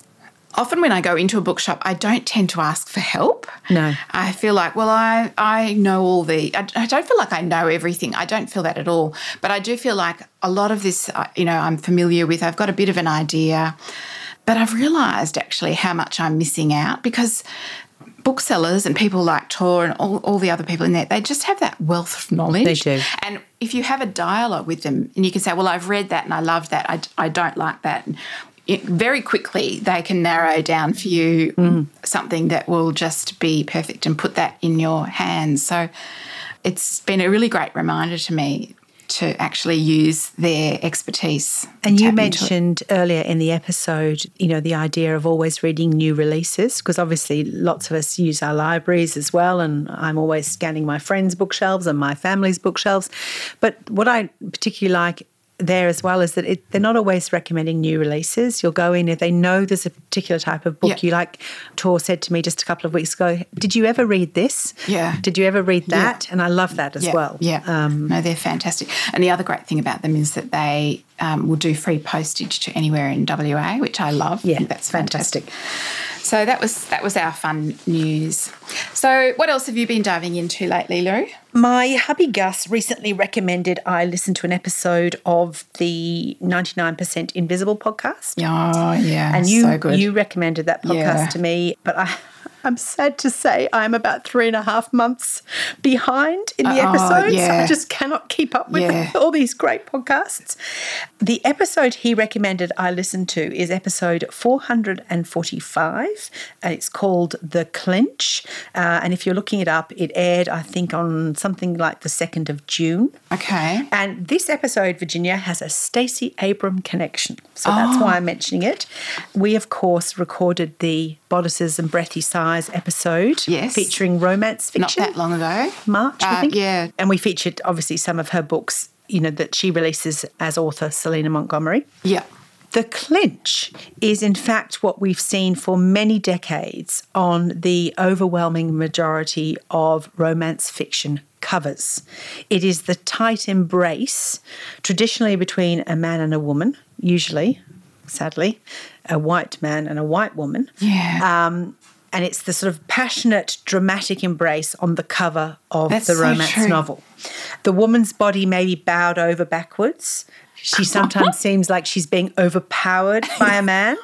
often when I go into a bookshop, I don't tend to ask for help. No. I feel like, well, I, I know all the, I, I don't feel like I know everything. I don't feel that at all. But I do feel like a lot of this, uh, you know, I'm familiar with. I've got a bit of an idea. But I've realised actually how much I'm missing out, because booksellers and people like Tor and all, all the other people in there, they just have that wealth of knowledge. They do. And if you have a dialogue with them and you can say, well, I've read that and I love that, I, I don't like that, and it, very quickly they can narrow down for you Mm. something that will just be perfect and put that in your hands. So it's been a really great reminder to me to actually use their expertise. And you tap into it. mentioned earlier in the episode, you know, the idea of always reading new releases, because obviously lots of us use our libraries as well, and I'm always scanning my friends' bookshelves and my family's bookshelves. But what I particularly like there as well is that it, they're not always recommending new releases. You'll go in if they know there's a particular type of book. Yeah. You like, Tor said to me just a couple of weeks ago, did you ever read this? Yeah. Did you ever read Yeah. that? And I love that as yeah, well. Yeah, Um, no, they're fantastic. And the other great thing about them is that they um, will do free postage to anywhere in W A, which I love. Yeah, I think that's fantastic. fantastic. So that was that was our fun news. So what else have you been diving into lately, Lou? My hubby Gus recently recommended I listen to an episode of the ninety-nine percent Invisible podcast. Oh, yeah, And you so good. you recommended that podcast Yeah. to me, but I, I'm sad to say I'm about three and a half months behind in the Oh, episodes. yeah. I just cannot keep up with Yeah. all these great podcasts. The episode he recommended I listen to is episode four hundred forty-five, and it's called The Clinch. Uh, and if you're looking it up, it aired, I think, on something like the second of June. Okay. And this episode, Virginia, has a Stacey Abram connection. So that's why I'm mentioning it. We, of course, recorded the Bodices and Breathy Sighs episode Yes. featuring romance Not fiction. that long ago. March, I Uh, think. yeah. And we featured, obviously, some of her books, you know, that she releases as author, Selena Montgomery. Yeah. The Clinch is, in fact, what we've seen for many decades on the overwhelming majority of romance fiction covers. It is the tight embrace, traditionally between a man and a woman, usually, sadly, a white man and a white woman. Yeah. Um, and it's the sort of passionate, dramatic embrace on the cover of That's the so romance true. novel. The woman's body may be bowed over backwards. She sometimes seems like she's being overpowered by a man.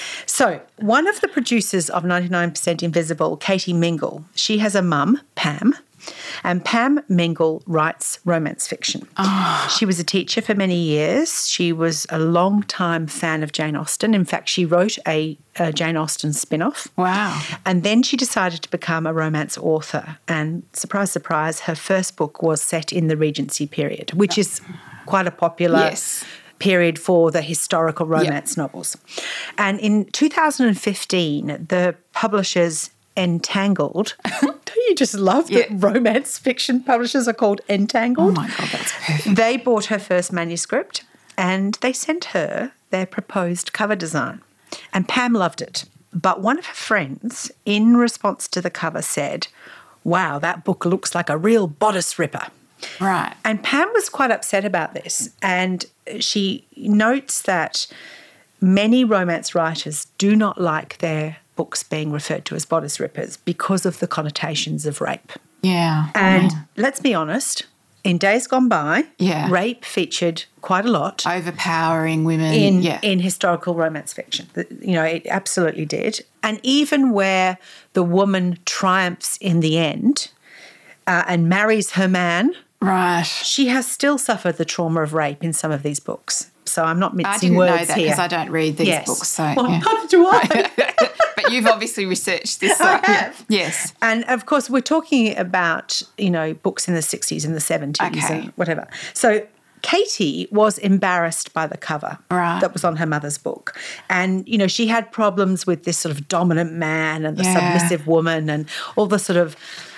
So one of the producers of ninety-nine percent Invisible, Katie Mingle, she has a mum, Pam, And Pam Mingle writes romance fiction. Oh. She was a teacher for many years. She was a long-time fan of Jane Austen. In fact, she wrote a, a Jane Austen spin-off. Wow. And then she decided to become a romance author. And surprise, surprise, her first book was set in the Regency period, which is quite a popular Yes. period for the historical romance Yep. novels. And in two thousand fifteen, the publishers Entangled. Don't you just love that Yeah. romance fiction publishers are called Oh Entangled? my God, that's perfect. They bought her first manuscript and they sent her their proposed cover design. And Pam loved it. But one of her friends, in response to the cover, said, "Wow, that book looks like a real bodice ripper." Right. And Pam was quite upset about this. And she notes that many romance writers do not like their books being referred to as bodice rippers because of the connotations of rape. Yeah. And yeah. let's be honest, in days gone by, Yeah. rape featured quite a lot Overpowering women. in yeah. in historical romance fiction. You know, it absolutely did. And even where the woman triumphs in the end uh, and marries her man, Right. she has still suffered the trauma of rape in some of these books. So I'm not I mixing didn't know words that here. because I don't read these Yes. books. So, Well, yeah. neither do I. But you've obviously researched this. So, I yeah. have. Yes. And of course, we're talking about, you know, books in the sixties and the seventies Okay. and whatever. So Katie was embarrassed by the cover Right. that was on her mother's book. And, you know, she had problems with this sort of dominant man and the Yeah. submissive woman and all the sort of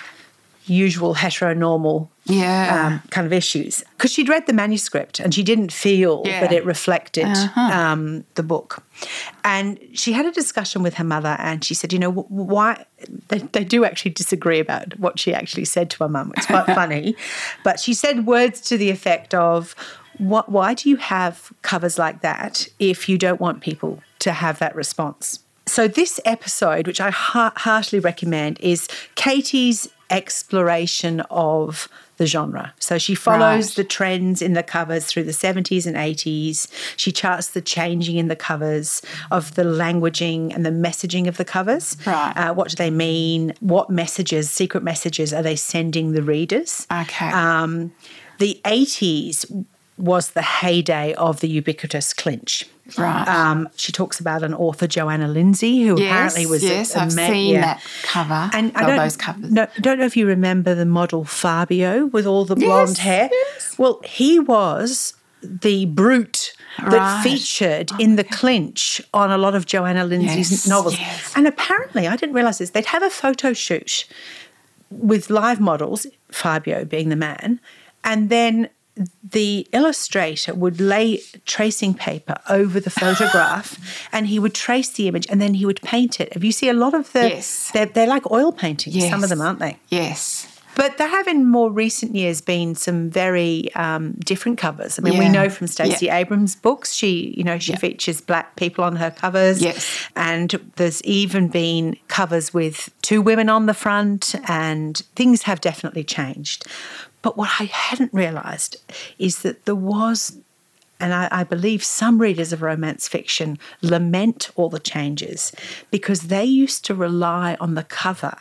usual heteronormal Yeah. um, kind of issues. Because she'd read the manuscript and she didn't feel Yeah. that it reflected Uh-huh. um, the book. And she had a discussion with her mother and she said, you know, wh- why they, they do actually disagree about what she actually said to her mum. It's quite funny. But she said words to the effect of, what, why do you have covers like that if you don't want people to have that response? So this episode, which I ha- harshly recommend, is Katie's exploration of the genre. So she follows Right. the trends in the covers through the seventies and eighties. She charts the changing in the covers of the languaging and the messaging of the covers. Right. Uh, what do they mean? What messages, secret messages, are they sending the readers? Okay. Um, the eighties was the heyday of the ubiquitous clinch. Right. Um, she talks about an author, Joanna Lindsay, who yes, apparently was yes, a, a I've ma- seen yeah. that cover. And I or don't, those covers. No, don't know if you remember the model Fabio with all the blonde Yes, hair. yes. Well, he was the brute that Right. featured in the clinch on a lot of Joanna Lindsay's Yes, novels. yes. And apparently, I didn't realise this, they'd have a photo shoot with live models, Fabio being the man, and then the illustrator would lay tracing paper over the photograph and he would trace the image and then he would paint it. Have you seen a lot of the... Yes. They're, they're like oil paintings, Yes. some of them, aren't they? Yes. But there have in more recent years been some very um, different covers. I mean, we Yeah. know from Stacey Yeah. Abrams' books, she, you know, she Yeah. features black people on her covers. Yes. And there's even been covers with two women on the front, and things have definitely changed. But what I hadn't realised is that there was, and I, I believe some readers of romance fiction lament all the changes because they used to rely on the cover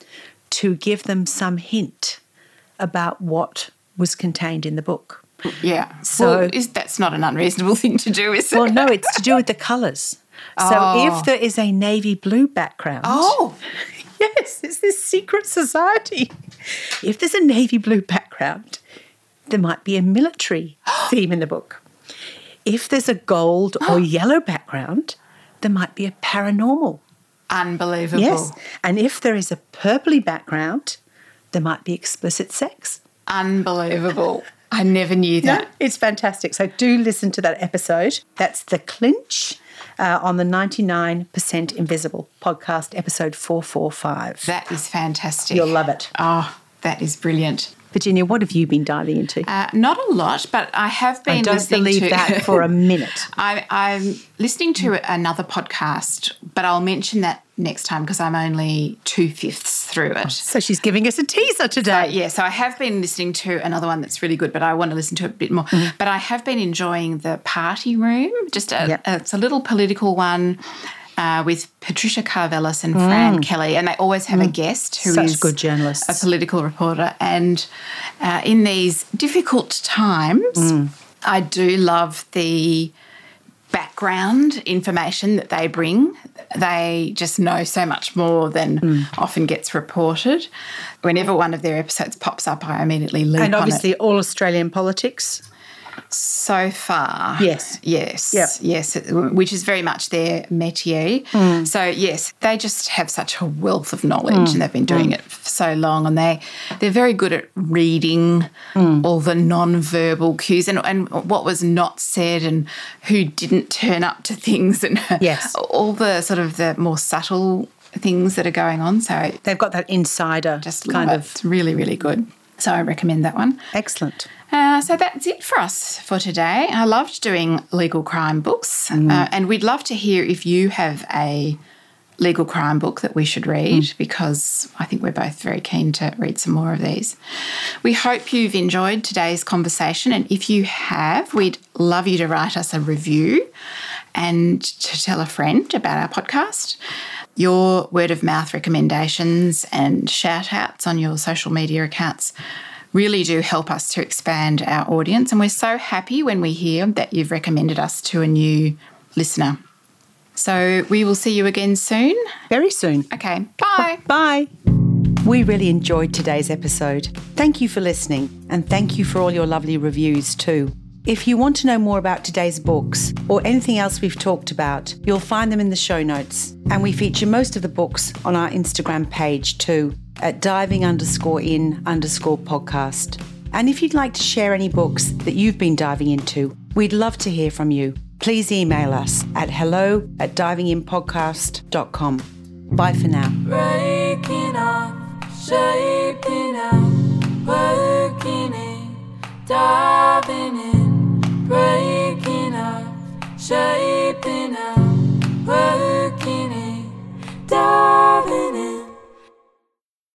to give them some hint about what was contained in the book. Yeah. So- well, is, that's not an unreasonable thing to do, is it? Well, no, it's to do with the colours. So Oh. if there is a navy blue background, Oh. yes, it's this secret society. If there's a navy blue background, there might be a military theme in the book. If there's a gold or yellow background, there might be a paranormal. Unbelievable. Yes. And if there is a purpley background, there might be explicit sex. Unbelievable. I never knew that. No, it's fantastic. So do listen to that episode. That's The Clinch uh, on the ninety-nine percent Invisible podcast, episode four forty-five. That is fantastic. You'll love it. Oh, that is brilliant. Virginia, what have you been diving into? Uh, not a lot, but I have been I don't listening believe to... that for a minute. I, I'm listening to another podcast, but I'll mention that next time because I'm only two-fifths through it. So she's giving us a teaser today. Uh, yeah, so I have been listening to another one that's really good, but I want to listen to it a bit more. Mm-hmm. But I have been enjoying The Party Room. Just a, Yep. a, it's a little political one. uh, with Patricia Karvelas and Fran Kelly, and they always have mm. a guest who Such is good journalists. a political reporter. And uh, in these difficult times, mm. I do love the background information that they bring. They just know so much more than mm. often gets reported. Whenever one of their episodes pops up, I immediately leap on it. And obviously all Australian politics. So far. Yes. Yes. Yep. Yes, which is very much their métier. Mm. So, yes, they just have such a wealth of knowledge mm. and they've been doing mm. it for so long, and they, they're very good at reading mm. all the non-verbal cues and, and what was not said and who didn't turn up to things and yes. all the sort of the more subtle things that are going on. So they've got that insider just kind of. It's really, really good. So I recommend that one. Excellent. Uh, so that's it for us for today. I loved doing legal crime books mm. uh, and we'd love to hear if you have a legal crime book that we should read mm. because I think we're both very keen to read some more of these. We hope you've enjoyed today's conversation, and if you have, we'd love you to write us a review and to tell a friend about our podcast. Your word of mouth recommendations and shout outs on your social media accounts really do help us to expand our audience, and we're so happy when we hear that you've recommended us to a new listener. So we will see you again soon. Very soon. Okay, bye. Bye. We really enjoyed today's episode. Thank you for listening, and thank you for all your lovely reviews too. If you want to know more about today's books or anything else we've talked about, you'll find them in the show notes, and we feature most of the books on our Instagram page too, at diving underscore in underscore podcast. And if you'd like to share any books that you've been diving into, we'd love to hear from you. Please email us at hello at divinginpodcast dot com. Bye for now. Breaking up, shaping out, working it,